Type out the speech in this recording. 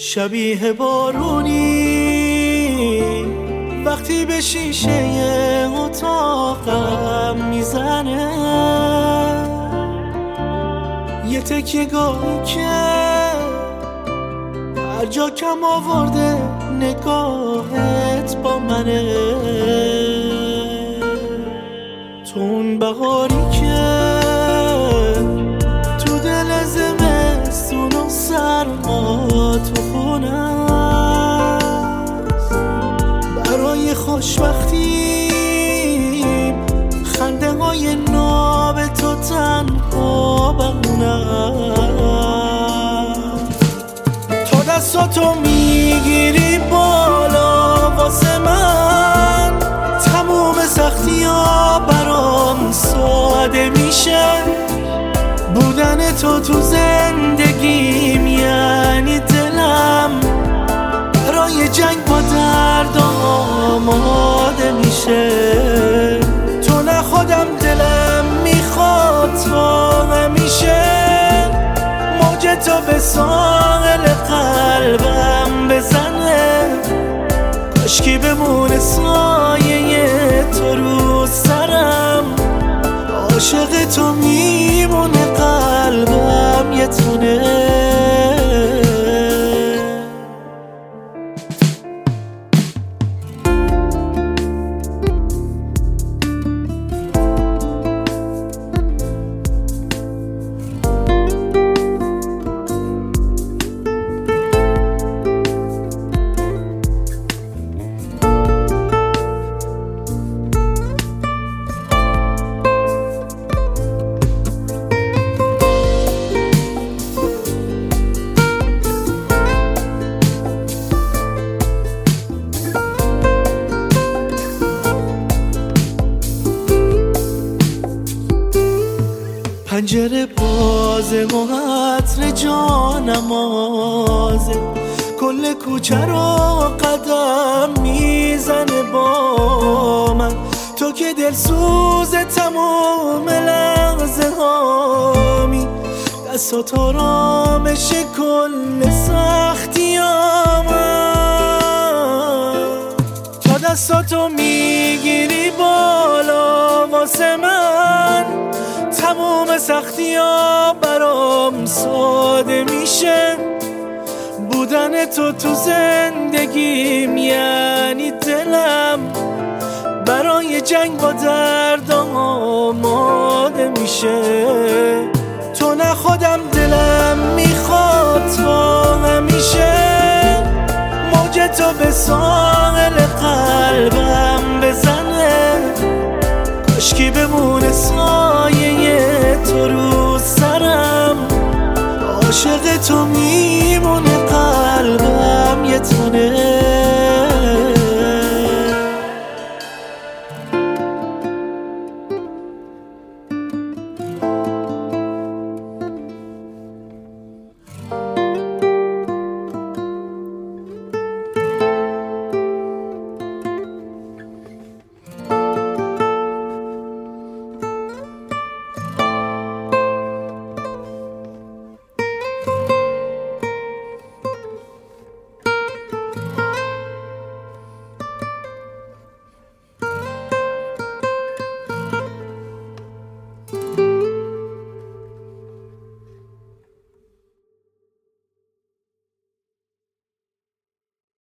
شبیه بارونی وقتی به شیشه اتاقم میزنه، یه تکیه گاهی که هر جا کم آورده نگاهت با منه. تو اون بهاری که تو دل زمستون و سرما تو خونه است، برای خوشبختی خنده های ناب تو تنها بمونه. تا دستاتو میگیری بالا واسه من، تموم سختی ها برام ساده میشه. بودن تو زندگیم یعنی دلم برای جنگ با درد آماده میشه. تو نه خودم دلم میخواد تا همیشه موج تو به ساحل قلبم بزنه. کاشکی بمونه سایه تو رو سرم، عاشق تو میمونه قلبم یه تونه. پنجره بازه و عطر جانمازه، کل کوچه رو قدم میزنه با من. تو که دلسوز تمام لحظه هامی، دستات آرامش کل سختیامم. تا دستاتو میگیری بالا واسه من، تموم سختی ها برام ساده میشه. بودن تو زندگیم یعنی دلم برای جنگ با درد آماده میشه. تو نه خودم دلم میخواد تا همیشه موج تو به ساحل قلبم بزنه. کاشکی بمونه سایه تو رو سرم، عاشق تو